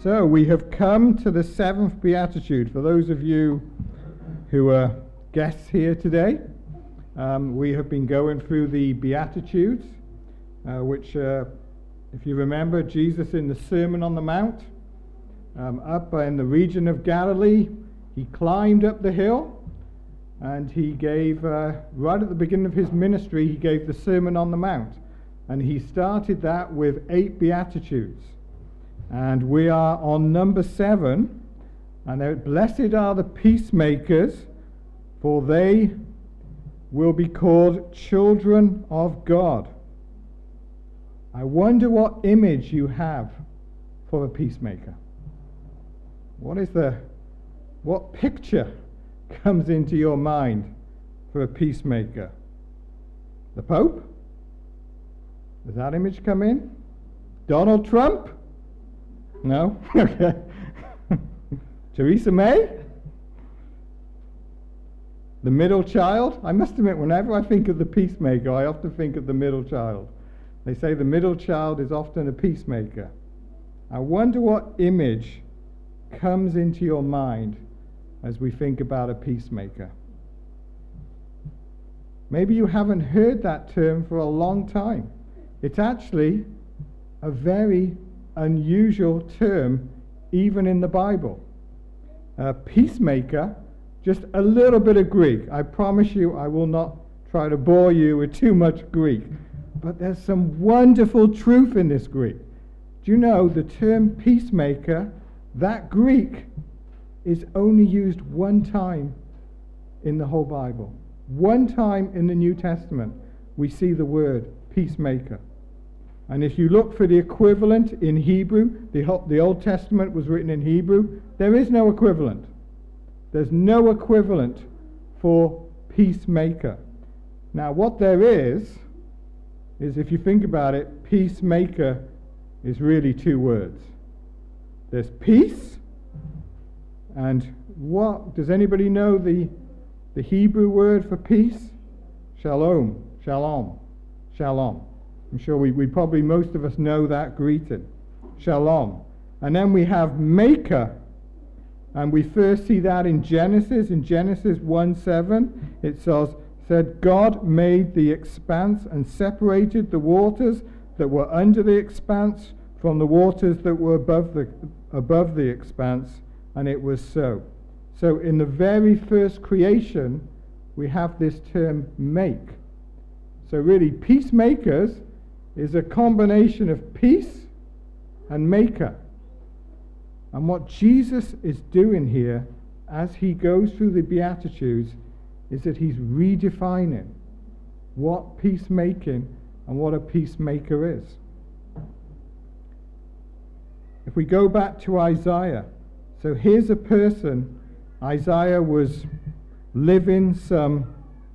So we have come to the seventh beatitude. For those of you who are guests here today, we have been going through the Beatitudes, which, if you remember, Jesus in the Sermon on the Mount, up in the region of Galilee, he climbed up the hill and he gave, right at the beginning of his ministry, he gave the Sermon on the Mount. And he started that with 8 Beatitudes. And we are on number 7. And blessed are the peacemakers, for they will be called children of God. I wonder what image you have for a peacemaker. What picture comes into your mind for a peacemaker? The Pope? Does that image come in? Donald Trump? No? Okay. Theresa May? The middle child? I must admit, whenever I think of the peacemaker, I often think of the middle child. They say the middle child is often a peacemaker. I wonder what image comes into your mind as we think about a peacemaker. Maybe you haven't heard that term for a long time. It's actually a very unusual term, even in the Bible. Peacemaker, just a little bit of Greek. I promise you I will not try to bore you with too much Greek. But there's some wonderful truth in this Greek. Do you know the term peacemaker, that Greek, is only used one time in the whole Bible. One time in the New Testament we see the word peacemaker. And if you look for the equivalent in Hebrew, the Old Testament was written in Hebrew, there is no equivalent. There's no equivalent for peacemaker. Now what there is if you think about it, peacemaker is really 2 words. There's peace, and what, does anybody know the Hebrew word for peace? Shalom, shalom, shalom. I'm sure we probably, most of us know that greeting. Shalom. And then we have maker. And we first see that in Genesis 1:7. It said, God made the expanse and separated the waters that were under the expanse from the waters that were above the expanse, and it was so. So in the very first creation, we have this term make. So really, peacemakers is a combination of peace and maker. And what Jesus is doing here, as he goes through the Beatitudes, is that he's redefining what peacemaking and what a peacemaker is. If we go back to Isaiah, so here's a person, Isaiah was living some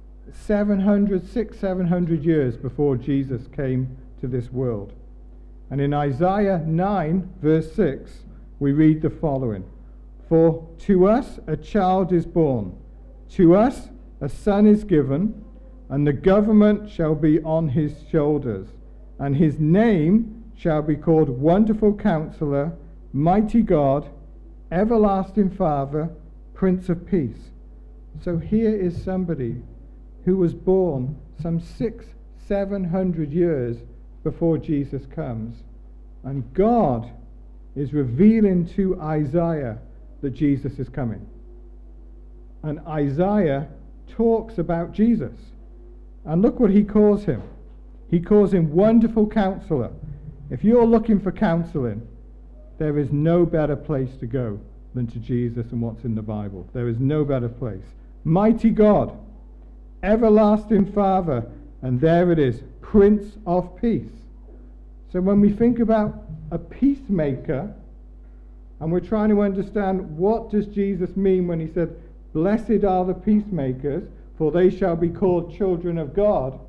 700 years before Jesus came to this world. And in Isaiah 9, verse 6, we read the following: For to us a child is born, to us a son is given, and the government shall be on his shoulders, and his name shall be called Wonderful Counselor, Mighty God, Everlasting Father, Prince of Peace. So here is somebody who was born some 700 years before Jesus comes. And God is revealing to Isaiah that Jesus is coming. And Isaiah talks about Jesus. And look what he calls him. He calls him Wonderful Counselor. If you're looking for counseling, there is no better place to go than to Jesus and what's in the Bible. There is no better place. Mighty God, Everlasting Father, and there it is, Prince of Peace. So when we think about a peacemaker, and we're trying to understand what does Jesus mean when he said, blessed are the peacemakers, for they shall be called children of God,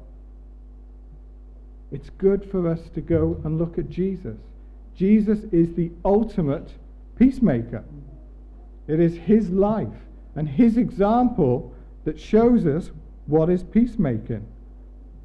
it's good for us to go and look at Jesus. Jesus is the ultimate peacemaker. It is his life and his example that shows us what is peacemaking.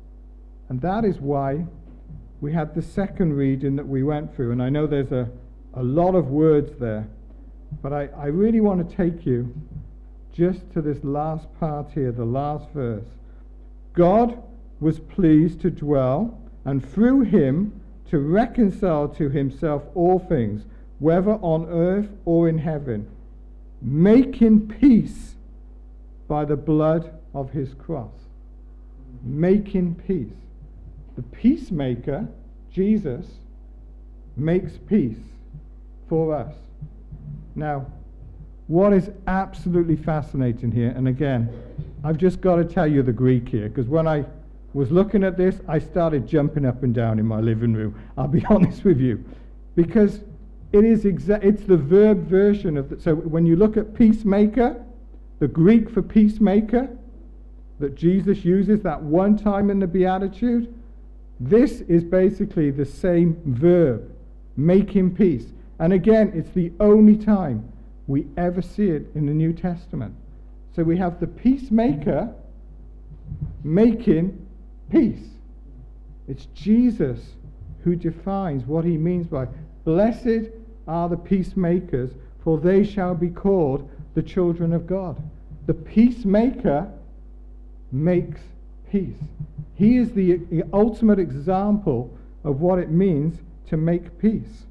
And that is why we had the second reading that we went through. And I know there's a a lot of words there. But I really want to take you just to this last part here, the last verse. God was pleased to dwell, and through him to reconcile to himself all things, whether on earth or in heaven, making peace by the blood of his cross. Making peace. The peacemaker, Jesus, makes peace for us. Now, what is absolutely fascinating here, and again, I've just got to tell you the Greek here, because when I was looking at this, I started jumping up and down in my living room. I'll be honest with you, because it's the verb version of so when you look at peacemaker, the Greek for peacemaker that Jesus uses that one time in the Beatitude, this is basically the same verb, making peace. And again, it's the only time we ever see it in the New Testament. So we have the peacemaker making peace. It's Jesus who defines what he means by blessed are the peacemakers, for they shall be called the children of God. The peacemaker makes peace. He is the ultimate example of what it means to make peace.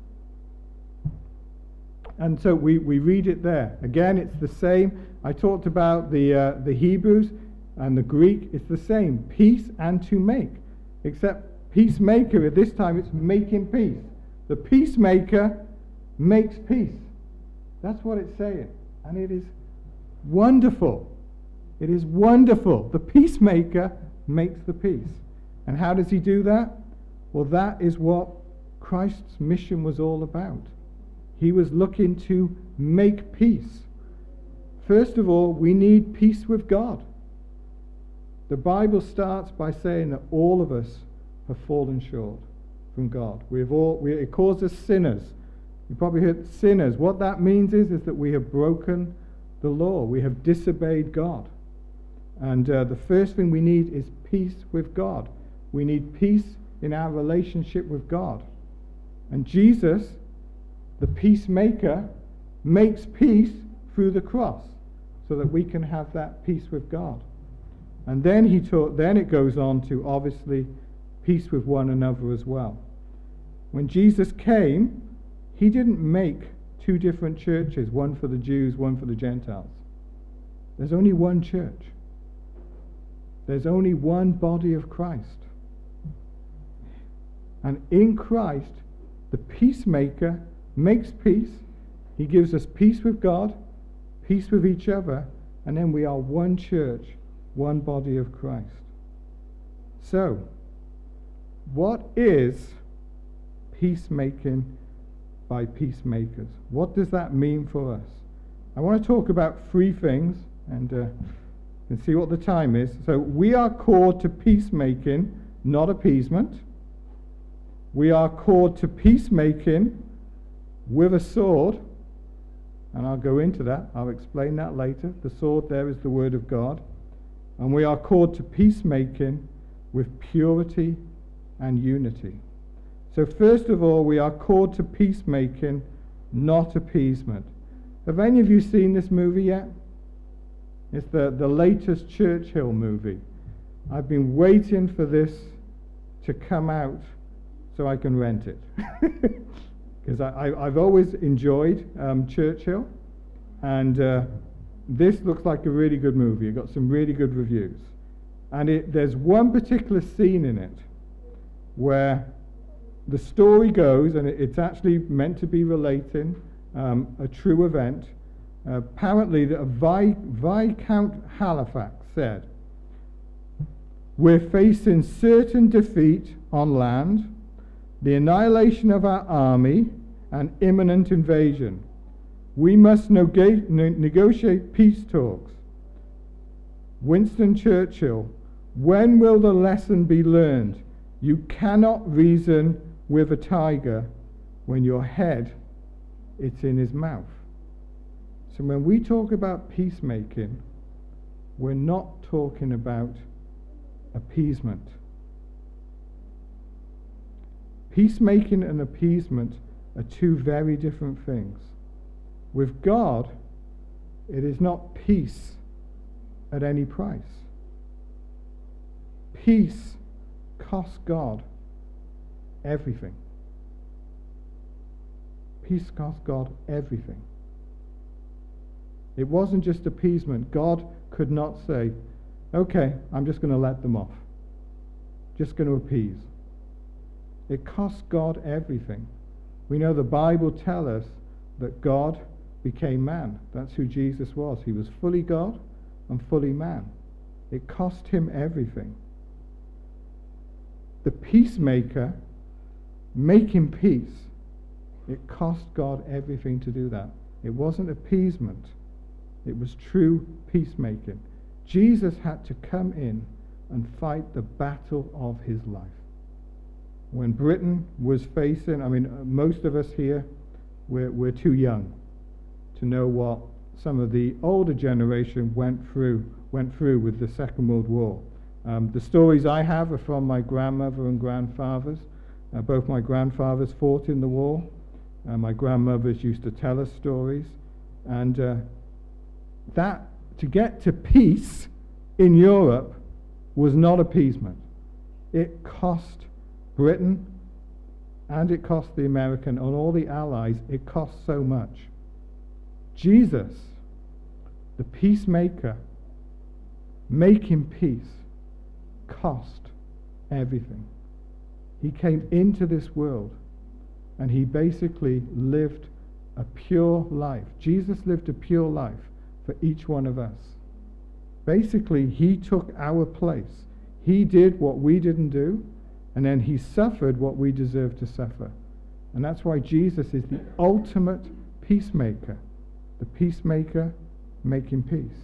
And so we read it there. Again, it's the same. I talked about the Hebrews and the Greek. It's the same. Peace and to make. Except peacemaker, at this time, it's making peace. The peacemaker makes peace. That's what it's saying. And it is wonderful. It is wonderful. The peacemaker makes the peace. And how does he do that? Well, that is what Christ's mission was all about. He was looking to make peace. First of all, we need peace with God. The Bible starts by saying that all of us have fallen short from God. It calls us sinners. You probably heard sinners. What that means is that we have broken the law. We have disobeyed God. And the first thing we need is peace with God. We need peace in our relationship with God. And Jesus, the peacemaker, makes peace through the cross so that we can have that peace with God. And then it goes on to obviously peace with one another as well. When Jesus came, he didn't make two different churches, one for the Jews, one for the Gentiles. There's only one church. There's only one body of Christ. And in Christ, the peacemaker makes peace. He gives us peace with God, peace with each other, and then we are one church, one body of Christ. So, what is peacemaking by peacemakers? What does that mean for us? I want to talk about three things, and you can see what the time is. So, we are called to peacemaking, not appeasement. We are called to peacemaking with a sword, and I'll go into that. I'll explain that later. The sword there is the word of God. And we are called to peacemaking with purity and unity. So first of all, we are called to peacemaking, not appeasement. Have any of you seen this movie yet? It's the latest Churchill movie. I've been waiting for this to come out so I can rent it. Because I've always enjoyed Churchill, and this looks like a really good movie. It got some really good reviews. And there's one particular scene in it where the story goes, and it's actually meant to be relating a true event. Apparently, Viscount Halifax said, "We're facing certain defeat on land, the annihilation of our army, and imminent invasion. We must negotiate peace talks." Winston Churchill, "When will the lesson be learned? You cannot reason with a tiger when your head it's in his mouth." So when we talk about peacemaking, we're not talking about appeasement. Peacemaking and appeasement are two very different things. With God, it is not peace at any price. Peace costs God everything. Peace costs God everything. It wasn't just appeasement. God could not say, okay, I'm just going to let them off. Just going to appease. It costs God everything. We know the Bible tells us that God became man. That's who Jesus was. He was fully God and fully man. It cost him everything. The peacemaker, making peace, it cost God everything to do that. It wasn't appeasement. It was true peacemaking. Jesus had to come in and fight the battle of his life. When Britain was facing, most of us here, we're too young to know what some of the older generation went through with the Second World War. The stories I have are from my grandmother and grandfathers. Both my grandfathers fought in the war. My grandmothers used to tell us stories. And that, to get to peace in Europe, was not appeasement. It cost Britain, and it cost the American and all the Allies, it cost so much. Jesus, the peacemaker, making peace, cost everything. He came into this world and he basically lived a pure life. Jesus lived a pure life for each one of us. Basically, he took our place. He did what we didn't do, and then he suffered what we deserve to suffer. And that's why Jesus is the ultimate peacemaker. The peacemaker making peace.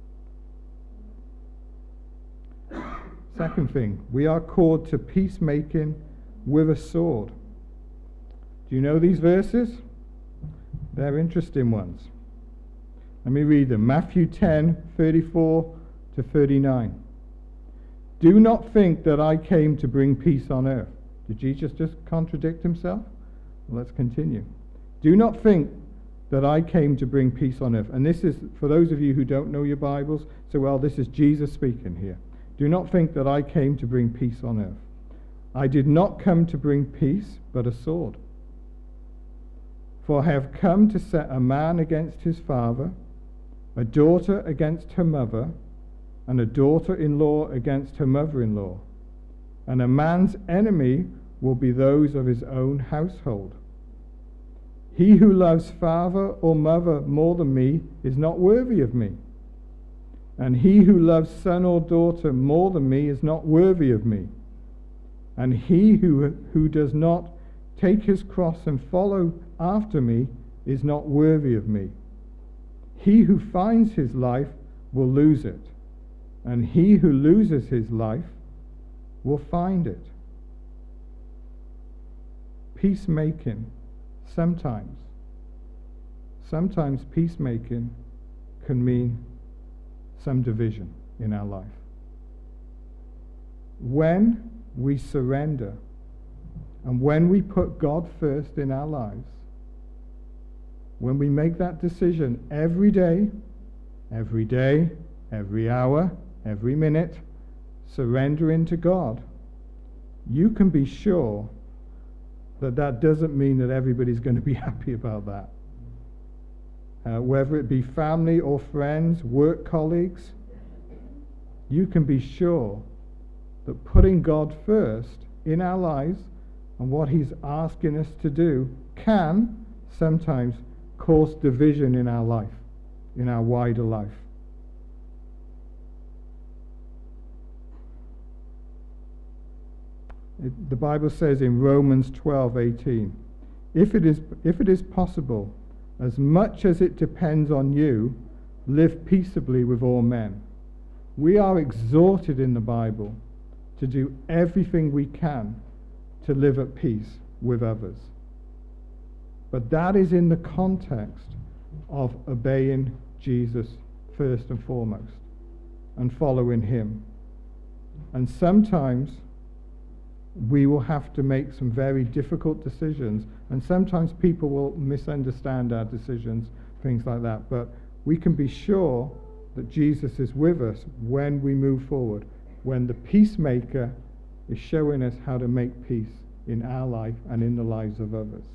Second thing, we are called to peacemaking with a sword. Do you know these verses? They're interesting ones. Let me read them. Matthew 10:34 to 39. Do not think that I came to bring peace on earth. Did Jesus just contradict himself? Well, let's continue. Do not think that I came to bring peace on earth. And this is, for those of you who don't know your Bibles, so well, this is Jesus speaking here. Do not think that I came to bring peace on earth. I did not come to bring peace, but a sword. For I have come to set a man against his father, a daughter against her mother, and a daughter-in-law against her mother-in-law. And a man's enemy will be those of his own household. He who loves father or mother more than me is not worthy of me. And he who loves son or daughter more than me is not worthy of me. And he who does not take his cross and follow after me is not worthy of me. He who finds his life will lose it, and he who loses his life will find it. Peacemaking, sometimes peacemaking can mean some division in our life. When we surrender and when we put God first in our lives, when we make that decision every day, every hour, every minute, surrendering to God, you can be sure that that doesn't mean that everybody's going to be happy about that. Whether it be family or friends, work colleagues, you can be sure that putting God first in our lives and what he's asking us to do can sometimes cause division in our life, in our wider life. The Bible says in Romans 12:18, if it is possible, as much as it depends on you, live peaceably with all men. We are exhorted in the Bible to do everything we can to live at peace with others. But that is in the context of obeying Jesus first and foremost and following him. And sometimes we will have to make some very difficult decisions, and sometimes people will misunderstand our decisions, things like that, but we can be sure that Jesus is with us when we move forward, when the peacemaker is showing us how to make peace in our life and in the lives of others.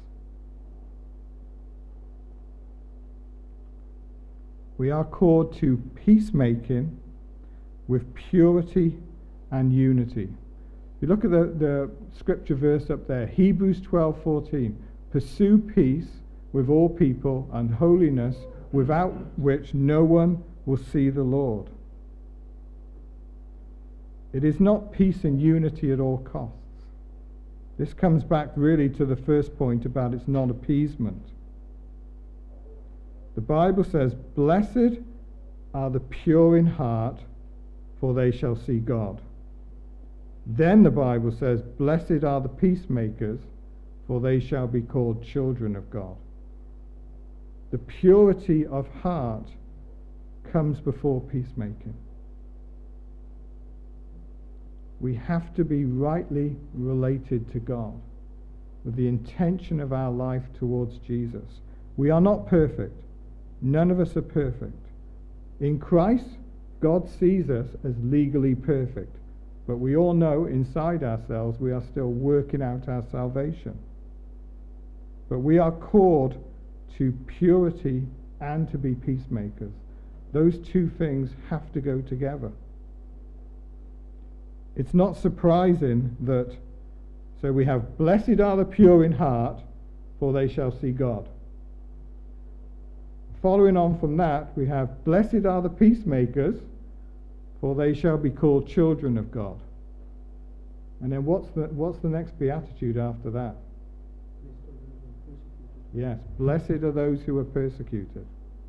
We are called to peacemaking with purity and unity. You look at the scripture verse up there, Hebrews 12:14. Pursue peace with all people and holiness, without which no one will see the Lord. It is not peace and unity at all costs. This comes back really to the first point about it's not appeasement. The Bible says, "Blessed are the pure in heart, for they shall see God." Then the Bible says, "Blessed are the peacemakers, for they shall be called children of God." The purity of heart comes before peacemaking. We have to be rightly related to God with the intention of our life towards Jesus. We are not perfect. None of us are perfect. In Christ, God sees us as legally perfect. But we all know inside ourselves we are still working out our salvation. But we are called to purity and to be peacemakers. Those two things have to go together. It's not surprising that, so we have, "Blessed are the pure in heart, for they shall see God." Following on from that, we have, "Blessed are the peacemakers, for they shall be called children of God." And then what's the next beatitude after that? Yes, blessed are those who are persecuted.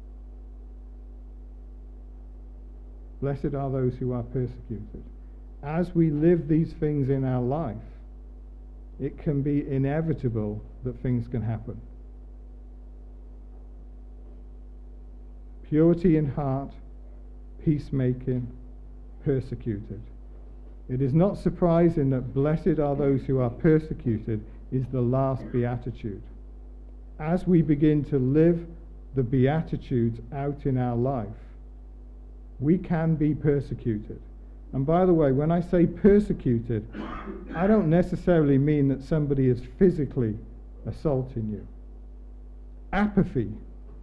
Blessed are those who are persecuted. As we live these things in our life, it can be inevitable that things can happen. Purity in heart, peacemaking, persecuted. It is not surprising that "blessed are those who are persecuted" is the last beatitude. As we begin to live the beatitudes out in our life, we can be persecuted. And by the way, when I say persecuted, I don't necessarily mean that somebody is physically assaulting you. Apathy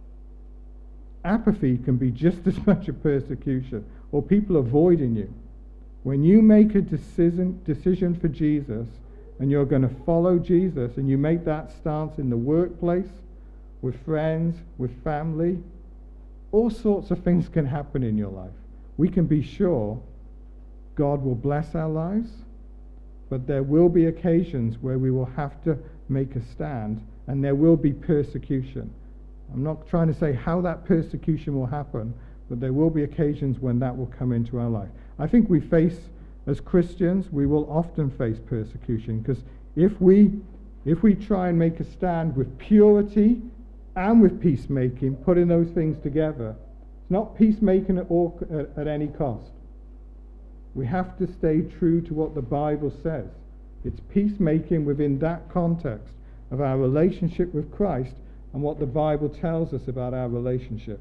can be just as much a persecution, or people avoiding you. When you make a decision for Jesus, and you're going to follow Jesus, and you make that stance in the workplace, with friends, with family, all sorts of things can happen in your life. We can be sure God will bless our lives, but there will be occasions where we will have to make a stand, and there will be persecution. I'm not trying to say how that persecution will happen, but there will be occasions when that will come into our life. I think we face, as Christians, we will often face persecution, because if we try and make a stand with purity and with peacemaking, putting those things together, it's not peacemaking at any cost. We have to stay true to what the Bible says. It's peacemaking within that context of our relationship with Christ and what the Bible tells us about our relationship.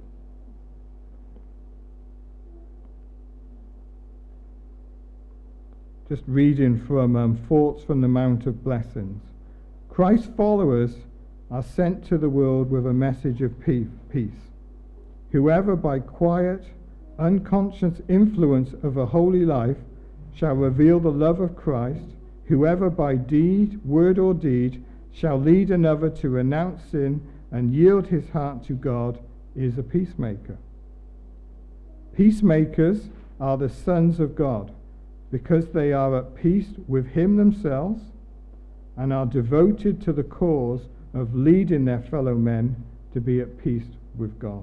Just reading from Thoughts from the Mount of Blessings. Christ's followers are sent to the world with a message of peace. Whoever by quiet, unconscious influence of a holy life shall reveal the love of Christ, whoever by deed, word or deed, shall lead another to renounce sin and yield his heart to God, is a peacemaker. Peacemakers are the sons of God, because they are at peace with him themselves and are devoted to the cause of leading their fellow men to be at peace with God.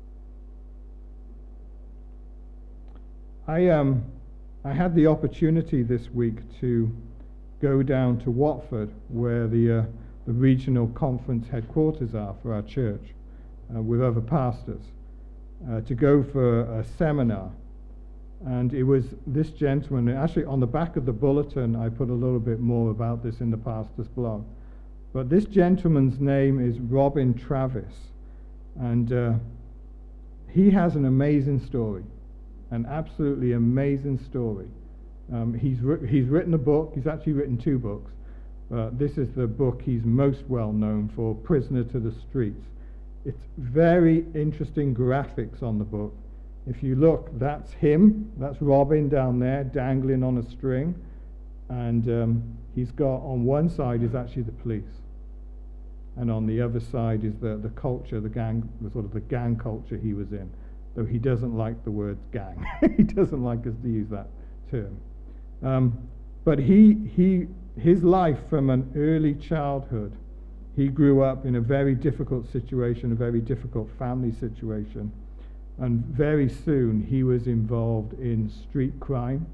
I had the opportunity this week to go down to Watford, where the regional conference headquarters are for our church, with other pastors, to go for a seminar. And it was this gentleman, and actually on the back of the bulletin I put a little bit more about this in the pastor's blog. But this gentleman's name is Robin Travis, and he has an amazing story, an absolutely amazing story. He's written a book. He's actually written 2 books. This is the book he's most well known for, Prisoner to the Streets. It's very interesting graphics on the book. If you look, that's him, that's Robin down there, dangling on a string, and he's got, on one side is actually the police, and on the other side is the culture, the gang, the sort of the gang culture he was in, though he doesn't like the word gang. He doesn't like us to use that term. But his life from an early childhood, he grew up in a very difficult situation, a very difficult family situation. And very soon he was involved in street crime.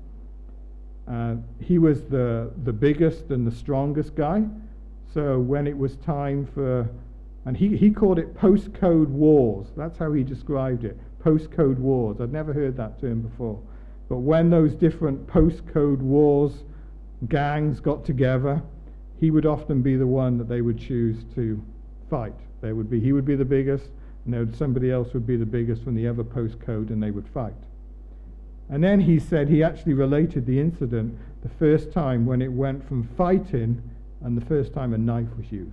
He was the biggest and the strongest guy. So when it was time for, and he called it postcode wars. That's how he described it, postcode wars. I'd never heard that term before. But when those different postcode wars gangs got together, he would often be the one that they would choose to fight. He would be the biggest, and somebody else would be the biggest from the other postcode, and they would fight. And then he said he actually related the incident the first time when it went from fighting and the first time a knife was used.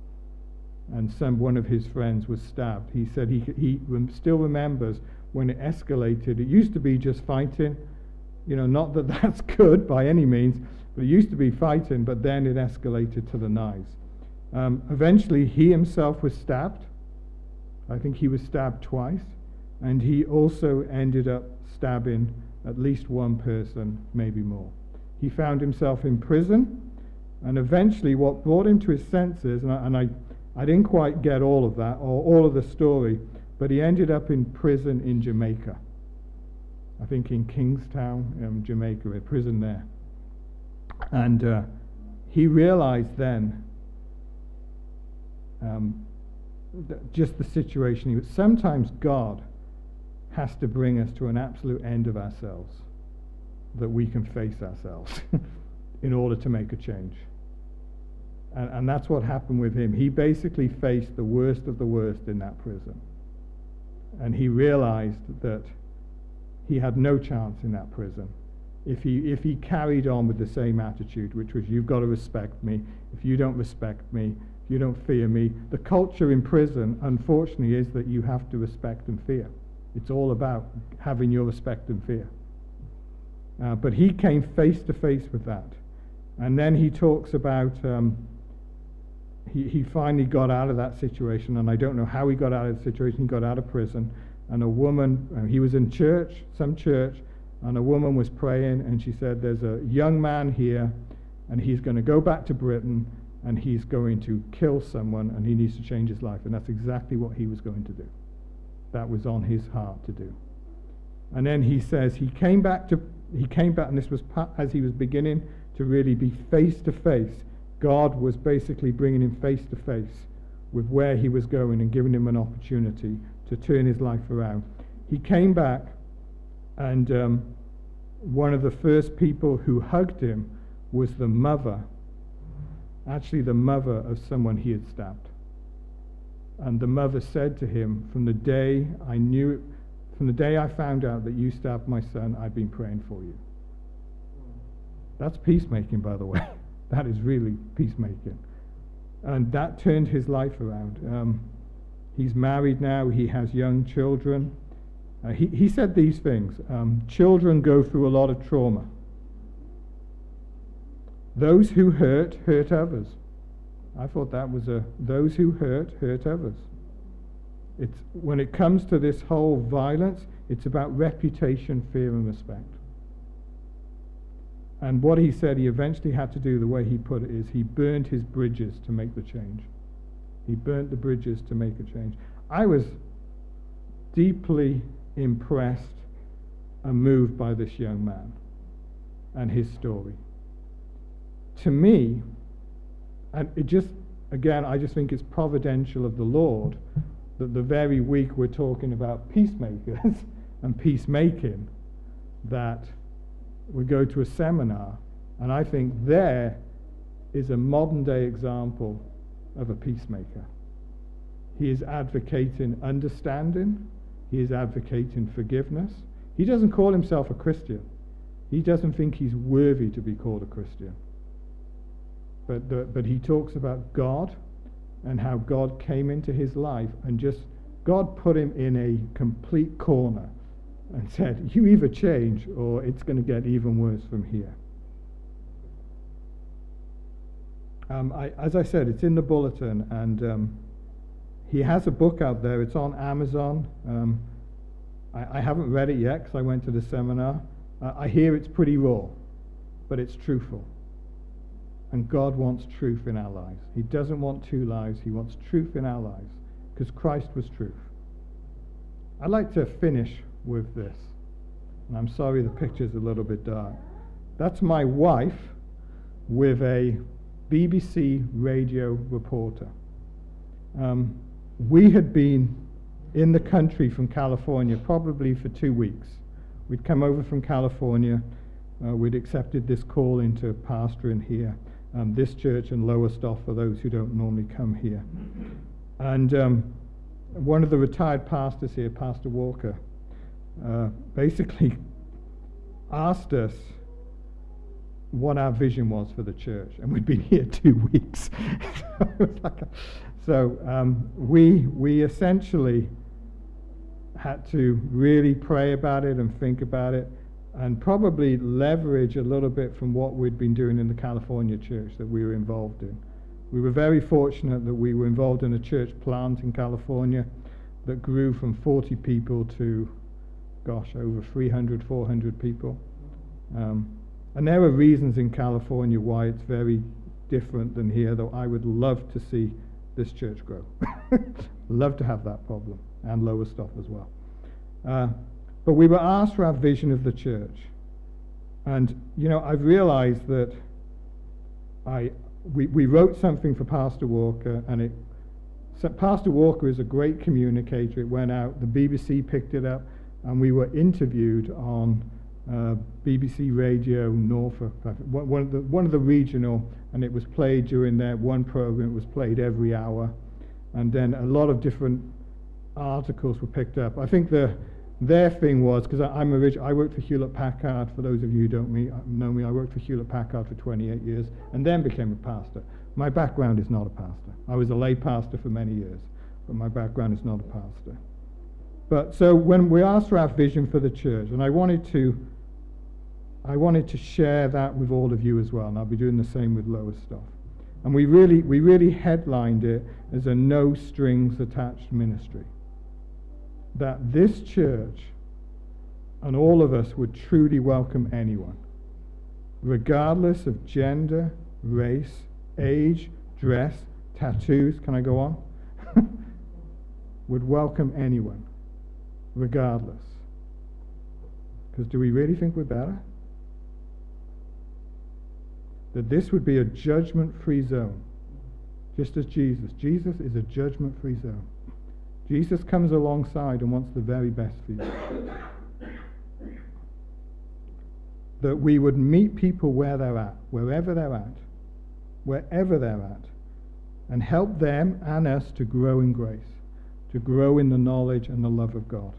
And one of his friends was stabbed. He said he still remembers when it escalated. It used to be just fighting, not that that's good by any means, but it used to be fighting, but then it escalated to the knives. Eventually he himself was stabbed. I think he was stabbed twice, and he also ended up stabbing at least one person, maybe more. He found himself in prison, and eventually what brought him to his senses, and I didn't quite get all of that, or all of the story, but he ended up in prison in Jamaica. I think in Kingstown, Jamaica, a prison there. And he realized then just the situation he was. Sometimes God has to bring us to an absolute end of ourselves that we can face ourselves in order to make a change. And that's what happened with him. He basically faced the worst of the worst in that prison. And he realized that he had no chance in that prison if he carried on with the same attitude, which was, you've got to respect me. If you don't respect me, if you don't fear me. The culture in prison, unfortunately, is that you have to respect and fear. It's all about having your respect and fear. But he came face to face with that. And then he talks about, he finally got out of that situation, and I don't know how he got out of the situation. He got out of prison, and a woman, he was in church, some church, and a woman was praying, and she said, there's a young man here, and he's going to go back to Britain, and he's going to kill someone, and he needs to change his life. And that's exactly what he was going to do. That was on his heart to do. And then he says he came back, and this was as he was beginning to really be face to face. God was basically bringing him face to face with where he was going and giving him an opportunity to turn his life around. He came back, and one of the first people who hugged him was the mother, actually the mother of someone he had stabbed. And the mother said to him, from the day I found out that you stabbed my son, I've been praying for you. That's peacemaking, by the way. That is really peacemaking. And that turned his life around. He's married now. He has young children. He said these things. Children go through a lot of trauma. Those who hurt others. I thought that was those who hurt others. It's when it comes to this whole violence, it's about reputation, fear, and respect. And what he said he eventually had to do, the way he put it, is he burned his bridges to make the change. He burnt the bridges to make a change. I was deeply impressed and moved by this young man and his story. To me, and it just, again, I just think it's providential of the Lord that the very week we're talking about peacemakers and peacemaking, that we go to a seminar, and I think there is a modern day example of a peacemaker. He is advocating understanding. He is advocating forgiveness. He doesn't call himself a Christian. He doesn't think he's worthy to be called a Christian. But he talks about God and how God came into his life, and just God put him in a complete corner and said, you either change or it's going to get even worse from here. As I said, it's in the bulletin, and he has a book out there. It's on Amazon. I haven't read it yet because I went to the seminar. I hear it's pretty raw, but it's truthful. And God wants truth in our lives. He doesn't want two lives. He wants truth in our lives, because Christ was truth. I'd like to finish with this. And I'm sorry the picture's a little bit dark. That's my wife with a BBC radio reporter. We had been in the country from California probably for 2 weeks. We'd come over from California. We'd accepted this call into pastoring here. This church in Lowestoft, for those who don't normally come here. And one of the retired pastors here, Pastor Walker, basically asked us what our vision was for the church. And we'd been here 2 weeks. We essentially had to really pray about it and think about it, and probably leverage a little bit from what we'd been doing in the California church that we were involved in. We were very fortunate that we were involved in a church plant in California that grew from 40 people to, over 300, 400 people. And there are reasons in California why it's very different than here, though I would love to see this church grow. Love to have that problem, and Lowestoft as well. But we were asked for our vision of the church. And, I've realized that we wrote something for Pastor Walker, and Pastor Walker is a great communicator. It went out, the BBC picked it up, and we were interviewed on BBC Radio Norfolk, one of the regional, and it was played during their one program. It was played every hour, and then a lot of different articles were picked up. I think their thing was, because I worked for Hewlett Packard. For those of you who don't know me, I worked for Hewlett Packard for 28 years, and then became a pastor. My background is not a pastor. I was a lay pastor for many years, but my background is not a pastor. But so when we asked for our vision for the church, and I wanted to share that with all of you as well, and I'll be doing the same with Lowestoft. And we really headlined it as a no strings attached ministry. That this church and all of us would truly welcome anyone, regardless of gender, race, age, dress, tattoos, can I go on? Would welcome anyone, regardless. Because do we really think we're better? That this would be a judgment-free zone, just as Jesus. Jesus is a judgment-free zone. Jesus comes alongside and wants the very best for you. That we would meet people where they're at, wherever they're at, and help them and us to grow in grace, to grow in the knowledge and the love of God.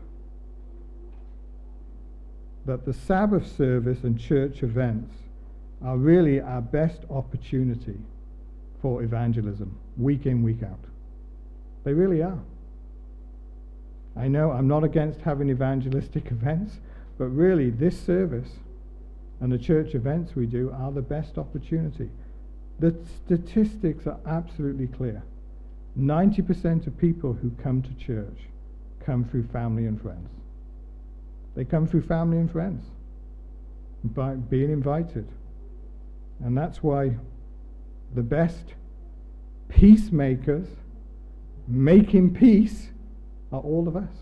That the Sabbath service and church events are really our best opportunity for evangelism, week in, week out. They really are. I know I'm not against having evangelistic events, but really this service and the church events we do are the best opportunity. The statistics are absolutely clear. 90% of people who come to church come through family and friends. They come through family and friends by being invited. And that's why the best peacemakers making peace are all of us,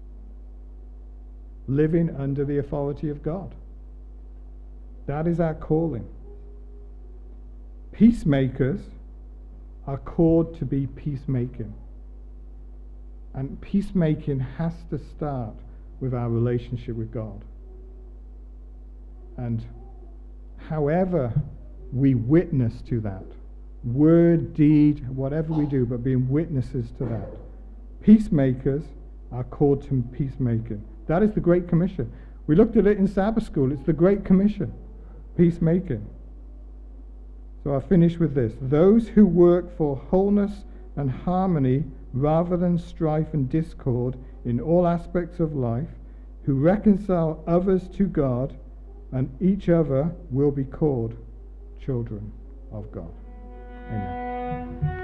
living under the authority of God. That is our calling. Peacemakers are called to be peacemaking. And peacemaking has to start with our relationship with God. And however we witness to that, word, deed, whatever we do, but being witnesses to that. Peacemakers are called to peacemaking. That is the Great Commission. We looked at it in Sabbath school. It's the Great Commission, peacemaking. So I'll finish with this. Those who work for wholeness and harmony rather than strife and discord in all aspects of life, who reconcile others to God and each other, will be called children of God. Amen.